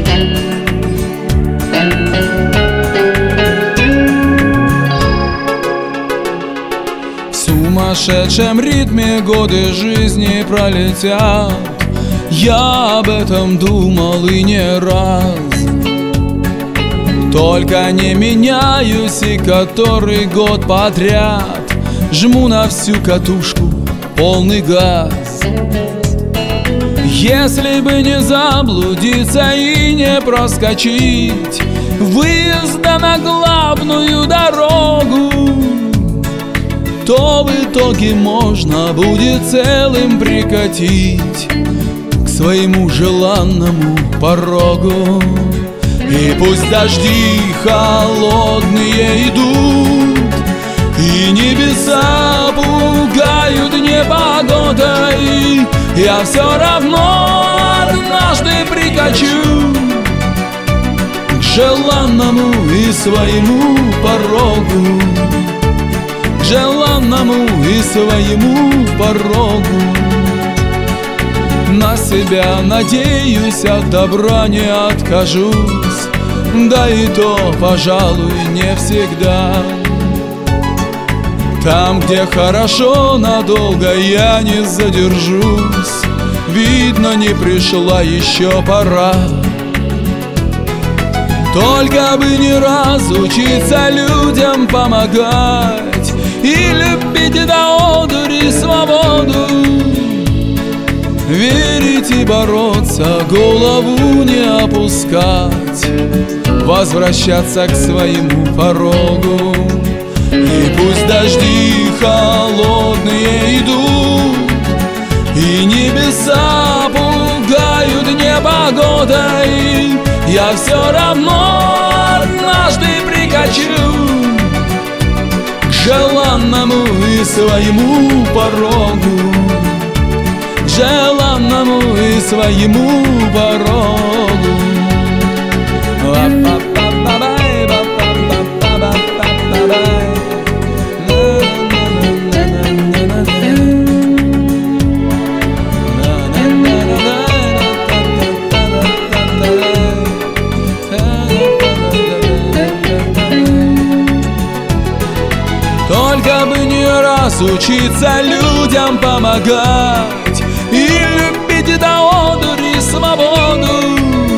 В сумасшедшем ритме годы жизни пролетят. Я об этом думал и не раз. Только не меняюсь и который год подряд жму на всю катушку полный газ. Если бы не заблудиться и не проскочить выезда на главную дорогу, то в итоге можно будет целым прикатить к своему желанному порогу. И пусть дожди холодные идут, и небеса пугают непогодой, я все равно однажды прикачу к желанному и своему порогу, к желанному и своему порогу. На себя надеюсь, от добра не откажусь, да и то, пожалуй, не всегда. Там, где хорошо, надолго я не задержусь, видно, не пришла еще пора. Только бы не разучиться людям помогать и любить до одури свободу, верить и бороться, голову не опускать, возвращаться к своему порогу. И пусть дожди холодные идут, и небеса пугают непогодой, я все равно однажды прикачу к желанному и своему порогу, к желанному и своему порогу. Только бы не раз учиться людям помогать и любить до одури свободу,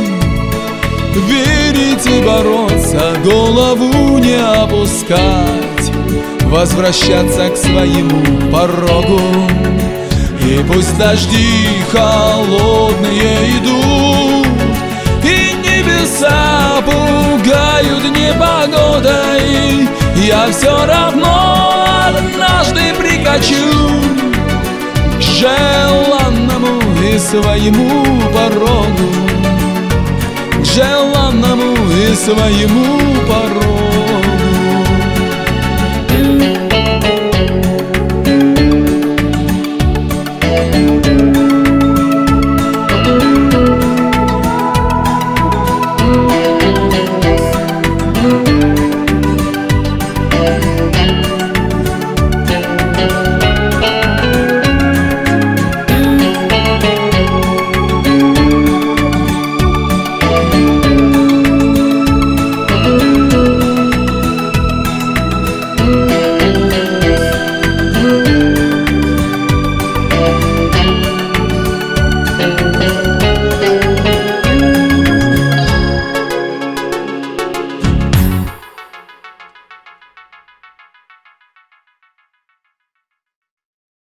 верить и бороться, голову не опускать, возвращаться к своему порогу. И пусть дожди холодные идут, и небеса пугают непогодой, я все равно однажды прикачу к желанному и своему порогу, к желанному и своему порогу.